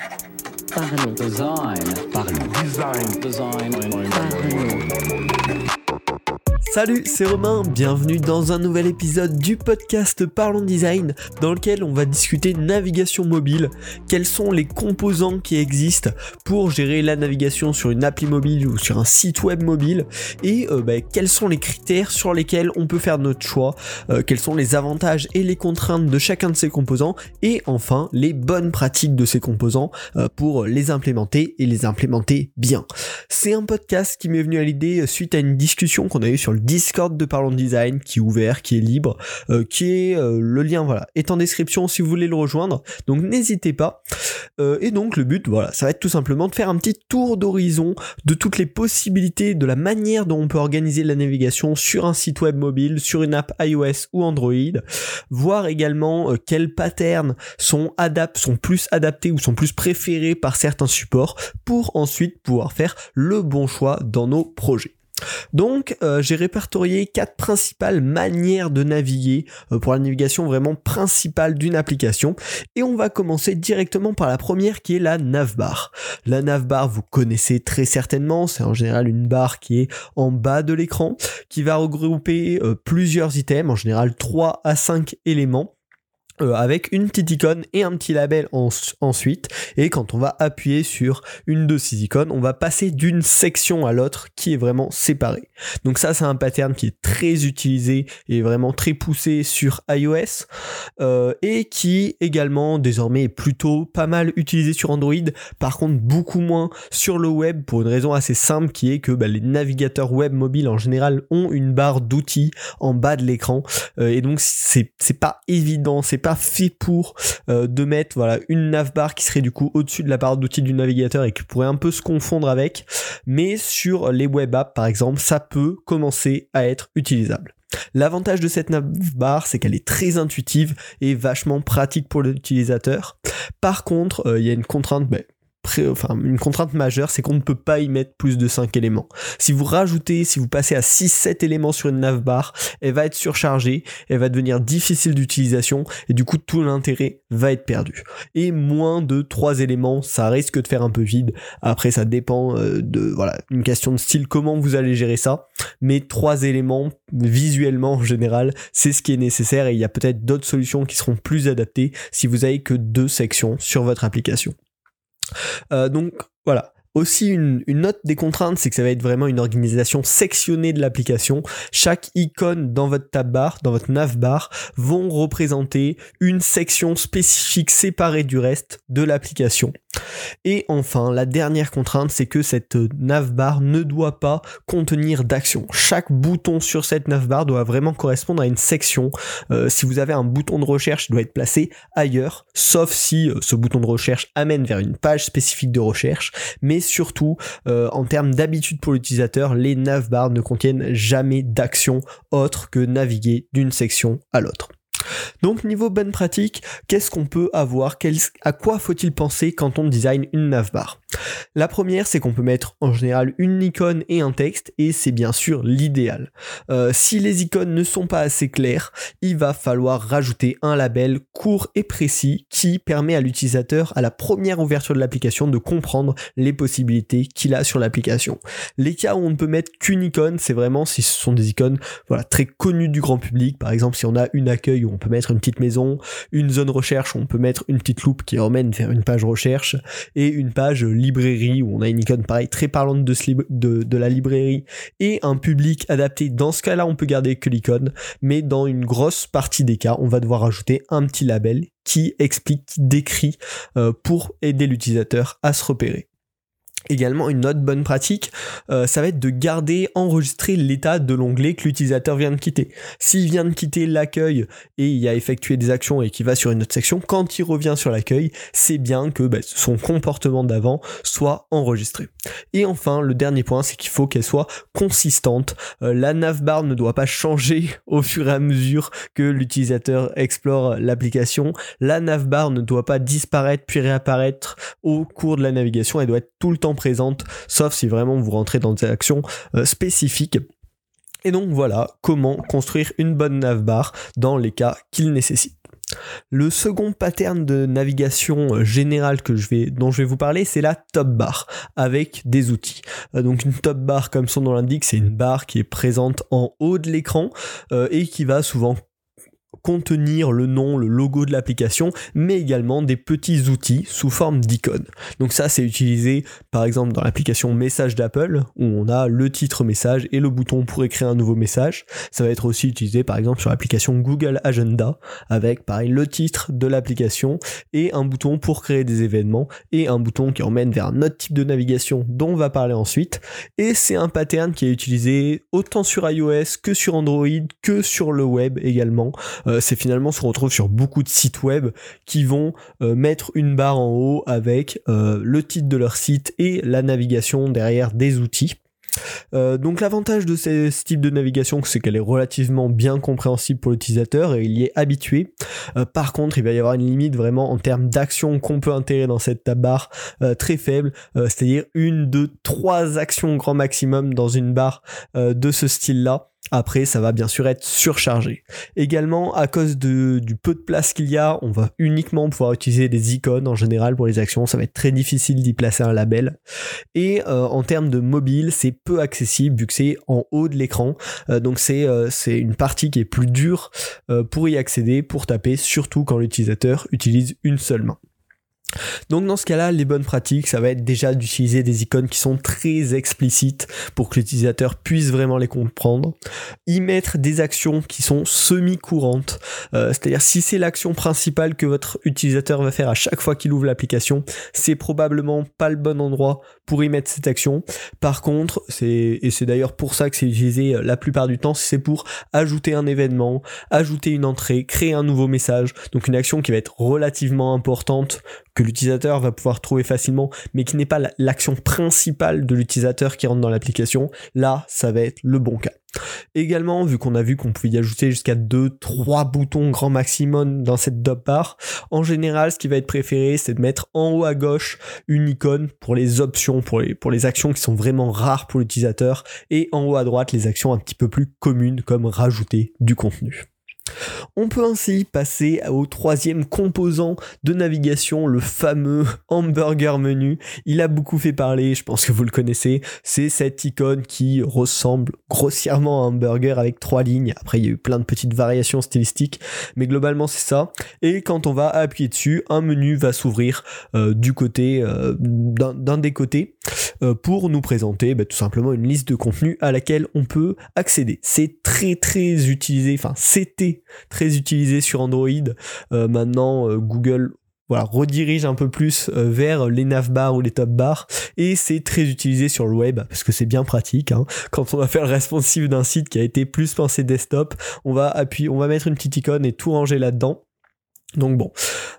Parlons. Salut, c'est Romain, bienvenue dans un nouvel épisode du podcast Parlons Design, dans lequel on va discuter navigation mobile, quels sont les composants qui existent pour gérer la navigation sur une appli mobile ou sur un site web mobile, et quels sont les critères sur lesquels on peut faire notre choix, quels sont les avantages et les contraintes de chacun de ces composants, et enfin les bonnes pratiques de ces composants pour les implémenter et les implémenter bien. C'est un podcast qui m'est venu à l'idée suite à une discussion qu'on a eue sur le Discord de Parlons Design, qui est ouvert, qui est libre, le lien est en description si vous voulez le rejoindre, donc n'hésitez pas. Et donc le but, ça va être tout simplement de faire un petit tour d'horizon de toutes les possibilités, de la manière dont on peut organiser la navigation sur un site web mobile, sur une app iOS ou Android, voir également quels patterns sont plus adaptés ou sont plus préférés par certains supports, pour ensuite pouvoir faire le bon choix dans nos projets. Donc j'ai répertorié 4 principales manières de naviguer pour la navigation vraiment principale d'une application, et on va commencer directement par la première, qui est la navbar. La navbar, vous connaissez très certainement, c'est en général une barre qui est en bas de l'écran, qui va regrouper plusieurs items, en général 3 à 5 éléments, avec une petite icône et un petit label ensuite, et quand on va appuyer sur une de ces icônes, on va passer d'une section à l'autre qui est vraiment séparée. Donc ça, c'est un pattern qui est très utilisé et vraiment très poussé sur iOS, et qui également désormais est plutôt pas mal utilisé sur Android, par contre beaucoup moins sur le web, pour une raison assez simple, qui est que les navigateurs web mobiles en général ont une barre d'outils en bas de l'écran, et donc c'est pas évident, c'est pas fait pour de mettre une navbar qui serait du coup au-dessus de la barre d'outils du navigateur et qui pourrait un peu se confondre avec, mais sur les web apps par exemple, ça peut commencer à être utilisable. L'avantage de cette navbar, c'est qu'elle est très intuitive et vachement pratique pour l'utilisateur. Par contre, il y a une contrainte, une contrainte majeure, c'est qu'on ne peut pas y mettre plus de 5 éléments. Si vous passez à 6-7 éléments sur une navbar, elle va être surchargée, elle va devenir difficile d'utilisation, et du coup tout l'intérêt va être perdu. Et moins de 3 éléments, ça risque de faire un peu vide. Après, ça dépend une question de style, comment vous allez gérer ça, mais 3 éléments, visuellement en général, c'est ce qui est nécessaire, et il y a peut-être d'autres solutions qui seront plus adaptées si vous avez que 2 sections sur votre application. Aussi, une autre des contraintes, c'est que ça va être vraiment une organisation sectionnée de l'application. Chaque icône dans votre tabbar, dans votre navbar, vont représenter une section spécifique séparée du reste de l'application. Et enfin, la dernière contrainte, c'est que cette navbar ne doit pas contenir d'action. Chaque bouton sur cette navbar doit vraiment correspondre à une section. Si vous avez un bouton de recherche, il doit être placé ailleurs, sauf si ce bouton de recherche amène vers une page spécifique de recherche. Mais surtout, en termes d'habitude pour l'utilisateur, les navbars ne contiennent jamais d'action autre que naviguer d'une section à l'autre. Donc niveau bonne pratique, qu'est-ce qu'on peut avoir, à quoi faut-il penser quand on design une navbar ? La première, c'est qu'on peut mettre en général une icône et un texte, et c'est bien sûr l'idéal. Si les icônes ne sont pas assez claires, il va falloir rajouter un label court et précis qui permet à l'utilisateur, à la première ouverture de l'application, de comprendre les possibilités qu'il a sur l'application. Les cas où on ne peut mettre qu'une icône, c'est vraiment si ce sont des icônes très connues du grand public. Par exemple, si on a une accueil où on peut mettre une petite maison, une zone recherche où on peut mettre une petite loupe qui emmène vers une page recherche, et une page librairie où on a une icône très parlante de la librairie, et un public adapté. Dans ce cas-là, on peut garder que l'icône, mais dans une grosse partie des cas, on va devoir ajouter un petit label qui explique, qui décrit, pour aider l'utilisateur à se repérer. Également, une autre bonne pratique, ça va être de enregistrer l'état de l'onglet que l'utilisateur vient de quitter. S'il vient de quitter l'accueil et il a effectué des actions et qu'il va sur une autre section, quand il revient sur l'accueil, c'est bien que son comportement d'avant soit enregistré. Et enfin, le dernier point, c'est qu'il faut qu'elle soit consistante. La navbar ne doit pas changer au fur et à mesure que l'utilisateur explore l'application. La navbar ne doit pas disparaître puis réapparaître au cours de la navigation. Elle doit être tout le temps présente, sauf si vraiment vous rentrez dans des actions spécifiques. Et donc voilà comment construire une bonne navbar dans les cas qu'il nécessite. Le second pattern de navigation générale dont je vais vous parler, c'est la top bar avec des outils. Donc une top bar, comme son nom l'indique, c'est une barre qui est présente en haut de l'écran et qui va souvent contenir le nom, le logo de l'application, mais également des petits outils sous forme d'icônes. Donc ça, c'est utilisé par exemple dans l'application Message d'Apple, où on a le titre message et le bouton pour écrire un nouveau message. Ça va être aussi utilisé par exemple sur l'application Google Agenda, avec pareil le titre de l'application et un bouton pour créer des événements et un bouton qui emmène vers un autre type de navigation dont on va parler ensuite. Et c'est un pattern qui est utilisé autant sur iOS que sur Android que sur le web également. C'est finalement ce qu'on retrouve sur beaucoup de sites web qui vont mettre une barre en haut avec le titre de leur site et la navigation derrière des outils. Donc l'avantage de ce type de navigation, c'est qu'elle est relativement bien compréhensible pour l'utilisateur et il y est habitué. Par contre, il va y avoir une limite vraiment en termes d'actions qu'on peut intégrer dans cette tab bar très faible, c'est-à-dire 1, 2, 3 actions grand maximum dans une barre de ce style-là. Après, ça va bien sûr être surchargé. Également, à cause du peu de place qu'il y a, on va uniquement pouvoir utiliser des icônes en général pour les actions. Ça va être très difficile d'y placer un label. Et en termes de mobile, c'est peu accessible vu que c'est en haut de l'écran. Donc c'est une partie qui est plus dure pour y accéder, pour taper, surtout quand l'utilisateur utilise une seule main. Donc dans ce cas-là, les bonnes pratiques, ça va être déjà d'utiliser des icônes qui sont très explicites pour que l'utilisateur puisse vraiment les comprendre. Y mettre des actions qui sont semi-courantes, c'est-à-dire si c'est l'action principale que votre utilisateur va faire à chaque fois qu'il ouvre l'application, c'est probablement pas le bon endroit pour y mettre cette action. Par contre, c'est d'ailleurs pour ça que c'est utilisé la plupart du temps, c'est pour ajouter un événement, ajouter une entrée, créer un nouveau message, donc une action qui va être relativement importante, que l'utilisateur va pouvoir trouver facilement, mais qui n'est pas l'action principale de l'utilisateur qui rentre dans l'application. Là, ça va être le bon cas. Également, vu qu'on a vu qu'on pouvait y ajouter jusqu'à 2-3 boutons grand maximum dans cette top bar, en général, ce qui va être préféré, c'est de mettre en haut à gauche une icône pour les options, pour les actions qui sont vraiment rares pour l'utilisateur, et en haut à droite, les actions un petit peu plus communes, comme rajouter du contenu. On peut ainsi passer au troisième composant de navigation, le fameux hamburger menu. Il a beaucoup fait parler, je pense que vous le connaissez. C'est cette icône qui ressemble grossièrement à un hamburger avec 3 lignes. Après, il y a eu plein de petites variations stylistiques, mais globalement, c'est ça. Et quand on va appuyer dessus, un menu va s'ouvrir du côté d'un des côtés pour nous présenter tout simplement une liste de contenus à laquelle on peut accéder. C'est très utilisé, c'était très utilisé sur Android. Maintenant, Google redirige un peu plus vers les navbars ou les top bars, et c'est très utilisé sur le web parce que c'est bien pratique. Quand on va faire le responsive d'un site qui a été plus pensé desktop, on va mettre une petite icône et tout ranger là-dedans. Donc bon,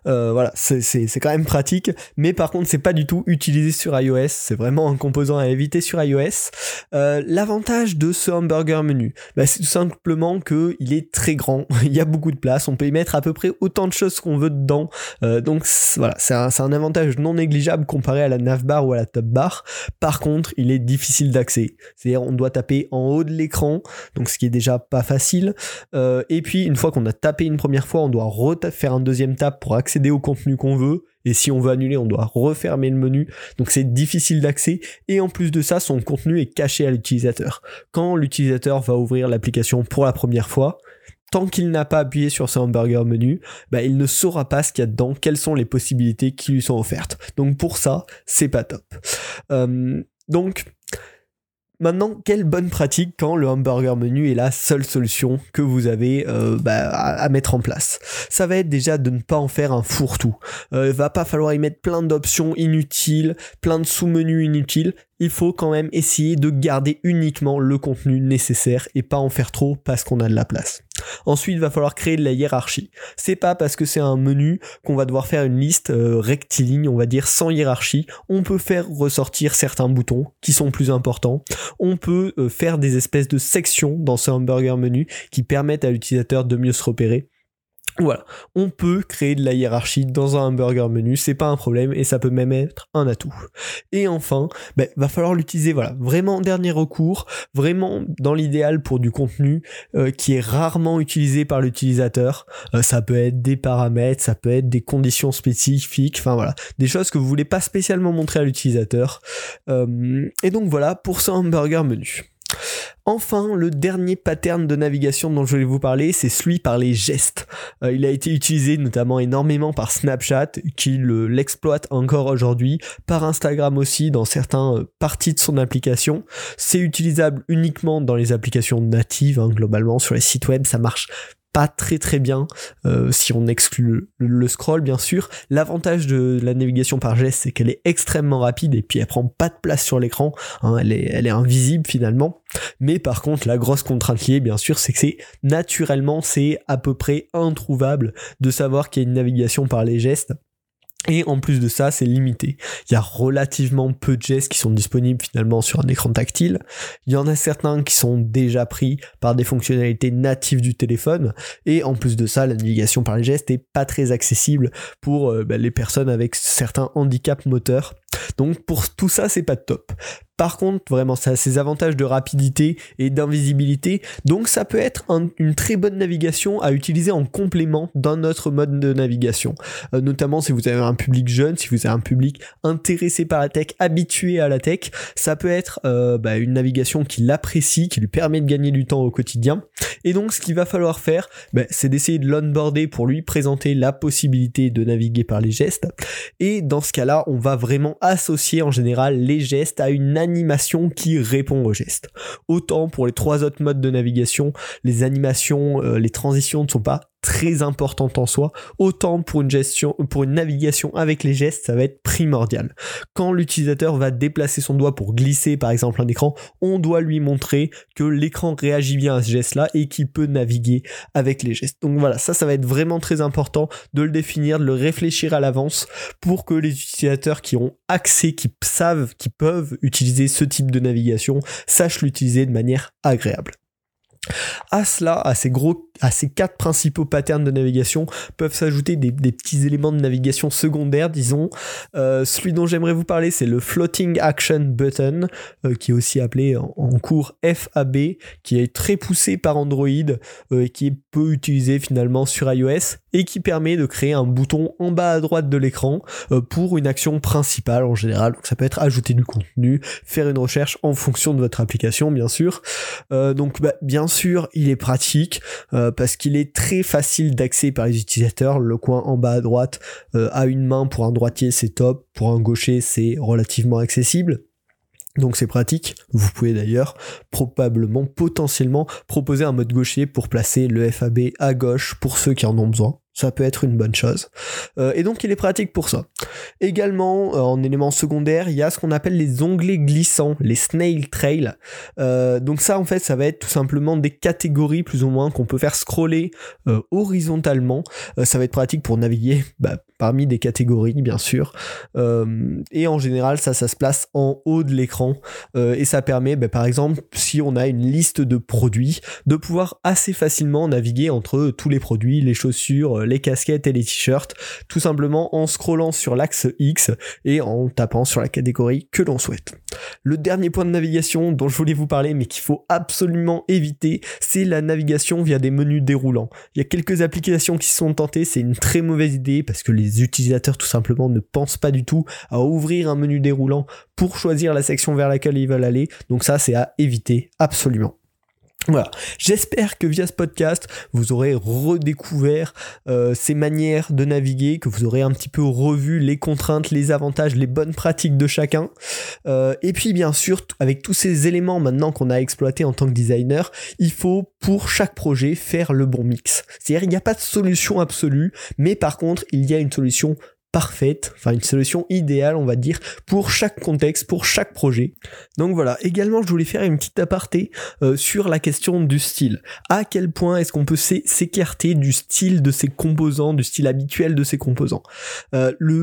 c'est quand même pratique, mais par contre c'est pas du tout utilisé sur iOS, c'est vraiment un composant à éviter sur iOS. L'avantage de ce hamburger menu, c'est tout simplement que il est très grand, il y a beaucoup de place, on peut y mettre à peu près autant de choses qu'on veut dedans, donc voilà, c'est un avantage non négligeable comparé à la navbar ou à la top bar. Par contre, il est difficile d'accès, c'est-à-dire on doit taper en haut de l'écran, donc ce qui est déjà pas facile, et puis une fois qu'on a tapé une première fois, on doit faire un deuxième tap pour accéder au contenu qu'on veut, et si on veut annuler, on doit refermer le menu, donc c'est difficile d'accès, et en plus de ça, son contenu est caché à l'utilisateur. Quand l'utilisateur va ouvrir l'application pour la première fois, tant qu'il n'a pas appuyé sur ce hamburger menu, il ne saura pas ce qu'il y a dedans, quelles sont les possibilités qui lui sont offertes. Donc pour ça, c'est pas top. Donc maintenant, quelle bonne pratique quand le hamburger menu est la seule solution que vous avez à mettre en place. Ça va être déjà de ne pas en faire un fourre-tout. Va pas falloir y mettre plein d'options inutiles, plein de sous-menus inutiles. Il faut quand même essayer de garder uniquement le contenu nécessaire et pas en faire trop parce qu'on a de la place. Ensuite, il va falloir créer de la hiérarchie. C'est pas parce que c'est un menu qu'on va devoir faire une liste rectiligne, on va dire, sans hiérarchie. On peut faire ressortir certains boutons qui sont plus importants. On peut faire des espèces de sections dans ce hamburger menu qui permettent à l'utilisateur de mieux se repérer. Voilà, on peut créer de la hiérarchie dans un hamburger menu, c'est pas un problème et ça peut même être un atout. Et enfin, va falloir l'utiliser, voilà, vraiment en dernier recours, vraiment dans l'idéal pour du contenu qui est rarement utilisé par l'utilisateur. Ça peut être des paramètres, ça peut être des conditions spécifiques, enfin voilà, des choses que vous voulez pas spécialement montrer à l'utilisateur. Et donc voilà pour ce hamburger menu. Enfin, le dernier pattern de navigation dont je voulais vous parler, c'est celui par les gestes. Il a été utilisé notamment énormément par Snapchat, qui l'exploite encore aujourd'hui, par Instagram aussi, dans certaines parties de son application. C'est utilisable uniquement dans les applications natives, globalement, sur les sites web, ça marche pas très bien si on exclut le scroll bien sûr. L'avantage de la navigation par geste, c'est qu'elle est extrêmement rapide et puis elle prend pas de place sur l'écran, elle est invisible finalement. Mais par contre la grosse contrainte liée bien sûr, c'est que c'est à peu près introuvable de savoir qu'il y a une navigation par les gestes. Et en plus de ça, c'est limité. Il y a relativement peu de gestes qui sont disponibles finalement sur un écran tactile. Il y en a certains qui sont déjà pris par des fonctionnalités natives du téléphone. Et en plus de ça, la navigation par les gestes est pas très accessible pour les personnes avec certains handicaps moteurs. Donc pour tout ça, c'est pas top. Par contre, vraiment, ça a ses avantages de rapidité et d'invisibilité, donc ça peut être une très bonne navigation à utiliser en complément d'un autre mode de navigation. Notamment si vous avez un public jeune, si vous avez un public intéressé par la tech, habitué à la tech, ça peut être une navigation qui l'apprécie, qui lui permet de gagner du temps au quotidien. Et donc ce qu'il va falloir faire, c'est d'essayer de l'onboarder pour lui présenter la possibilité de naviguer par les gestes. Et dans ce cas-là, on va vraiment associer en général les gestes à une animation qui répond aux gestes. Autant pour les 3 autres modes de navigation, les animations, les transitions ne sont pas très importante en soi, autant pour une navigation avec les gestes, ça va être primordial. Quand l'utilisateur va déplacer son doigt pour glisser par exemple un écran, on doit lui montrer que l'écran réagit bien à ce geste-là et qu'il peut naviguer avec les gestes. Donc voilà, ça va être vraiment très important de le définir, de le réfléchir à l'avance pour que les utilisateurs qui ont accès, qui savent, qui peuvent utiliser ce type de navigation, sachent l'utiliser de manière agréable. À cela, à ces 4 principaux patterns de navigation, peuvent s'ajouter des petits éléments de navigation secondaires, disons. Celui dont j'aimerais vous parler, c'est le Floating Action Button, qui est aussi appelé en cours FAB, qui est très poussé par Android, et qui est peu utilisé finalement sur iOS, et qui permet de créer un bouton en bas à droite de l'écran pour une action principale en général. Donc ça peut être ajouter du contenu, faire une recherche en fonction de votre application, bien sûr. Donc bien sûr, il est pratique parce qu'il est très facile d'accès par les utilisateurs. Le coin en bas à droite à une main pour un droitier, c'est top. Pour un gaucher, c'est relativement accessible. Donc c'est pratique. Vous pouvez d'ailleurs potentiellement proposer un mode gaucher pour placer le FAB à gauche pour ceux qui en ont besoin. Ça peut être une bonne chose. Et donc il est pratique pour ça. Également, en élément secondaire, il y a ce qu'on appelle les onglets glissants, les snail trail. Donc ça en fait, ça va être tout simplement des catégories plus ou moins qu'on peut faire scroller horizontalement. Ça va être pratique pour naviguer parmi des catégories bien sûr. Et en général, ça se place en haut de l'écran. Et ça permet par exemple, si on a une liste de produits, de pouvoir assez facilement naviguer entre tous les produits, les chaussures, les casquettes et les t-shirts, tout simplement en scrollant sur l'axe X et en tapant sur la catégorie que l'on souhaite. Le dernier point de navigation dont je voulais vous parler mais qu'il faut absolument éviter, c'est la navigation via des menus déroulants. Il y a quelques applications qui se sont tentées, c'est une très mauvaise idée parce que les utilisateurs tout simplement ne pensent pas du tout à ouvrir un menu déroulant pour choisir la section vers laquelle ils veulent aller, donc ça c'est à éviter absolument. Voilà, j'espère que via ce podcast, vous aurez redécouvert ces manières de naviguer, que vous aurez un petit peu revu les contraintes, les avantages, les bonnes pratiques de chacun. Et puis bien sûr, avec tous ces éléments maintenant qu'on a exploités en tant que designer, il faut pour chaque projet faire le bon mix. C'est-à-dire il n'y a pas de solution absolue, mais par contre, il y a une solution parfaite, enfin une solution idéale on va dire pour chaque contexte, pour chaque projet. Donc voilà, également je voulais faire une petite aparté sur la question du style. À quel point est-ce qu'on peut s'écarter du style de ses composants, du style habituel de ses composants.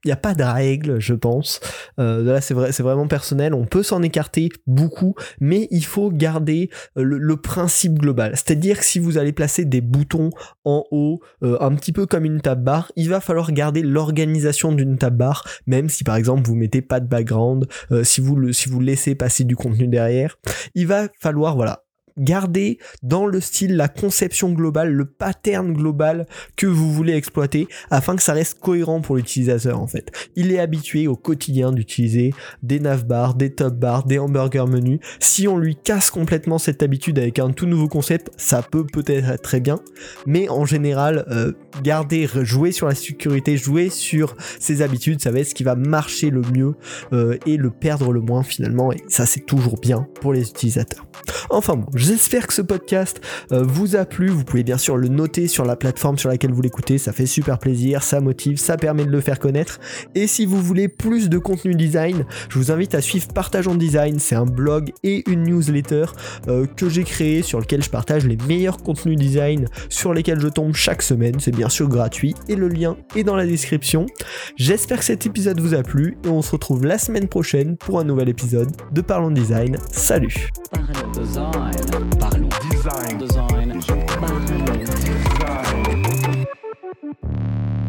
n'y a pas de règle, je pense. Là, c'est vraiment personnel. On peut s'en écarter beaucoup, mais il faut garder le principe global. C'est-à-dire que si vous allez placer des boutons en haut, un petit peu comme une tab bar, il va falloir garder l'organisation d'une tab bar, même si par exemple vous mettez pas de background, si vous laissez passer du contenu derrière, il va falloir garder dans le style la conception globale, le pattern global que vous voulez exploiter afin que ça reste cohérent pour l'utilisateur en fait. Il est habitué au quotidien d'utiliser des navbars, des top bars, des hamburger menus. Si on lui casse complètement cette habitude avec un tout nouveau concept, ça peut peut-être être très bien, mais en général, jouer sur la sécurité, jouer sur ses habitudes, ça va être ce qui va marcher le mieux et le perdre le moins finalement, et ça c'est toujours bien pour les utilisateurs. Enfin bon, j'espère que ce podcast vous a plu. Vous pouvez bien sûr le noter sur la plateforme sur laquelle vous l'écoutez, ça fait super plaisir, ça motive, ça permet de le faire connaître. Et si vous voulez plus de contenu design, je vous invite à suivre Partageons Design, c'est un blog et une newsletter que j'ai créé sur lequel je partage les meilleurs contenus design sur lesquels je tombe chaque semaine. C'est bien sûr gratuit et le lien est dans la description. J'espère que cet épisode vous a plu et on se retrouve la semaine prochaine pour un nouvel épisode de Parlons Design. Salut! Parlons design. Parlons design.